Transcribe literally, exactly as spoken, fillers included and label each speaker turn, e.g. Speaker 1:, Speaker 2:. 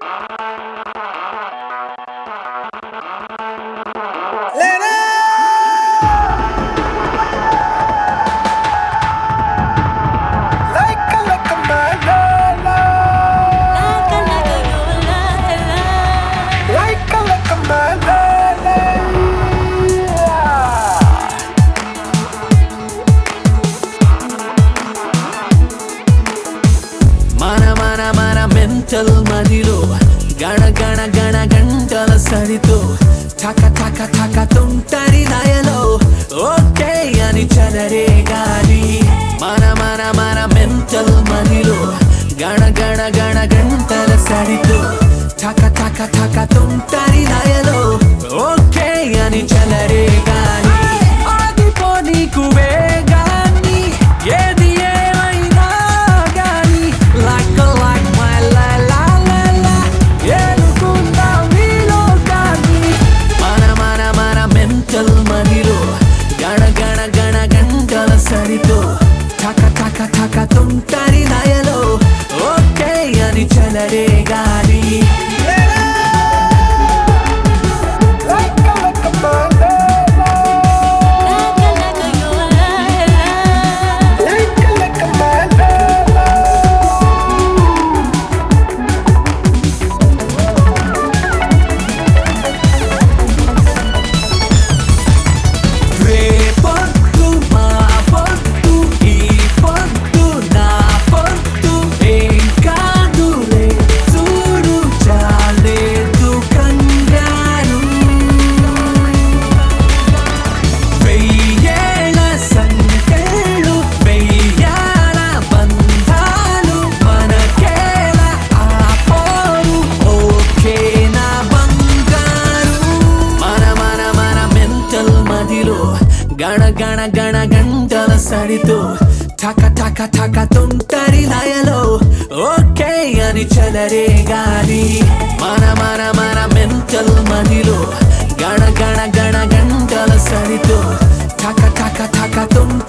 Speaker 1: mental మదిలో గణ గణ గణ గంటల సరితో ఠక ఠక ఠక తుంటరి లయలో ఓకే అని చలరే గాలి మన మన మన మెంటల్ మదిలో గణ గణ గణ గంటల సరితో ఠక ఠక ఠక తుంటరి లయలో ఓకే అని చలరే గాలి ఆగిపో నీకు వేగాన్ని ఏది ఏమైనా గాని like like my la la la la ఏలుకుందా మీలో గాని మన మన మన మెంటల్ మదిలో గణ గణ గణ గంటల సరితో ఠక ఠక ఠక తుంటరి లయలో ఓకే అని చలరే గాలి గణ గణ గణ గంటల సరితో ఠక ఠక ఠక తుంటరి లయలో ఓకే అని చలరే గాలి మన మన మన మెంటల్ మదిలో గణ గణ గణ గంటల సరితో ఠక ఠక ఠక తుంటరి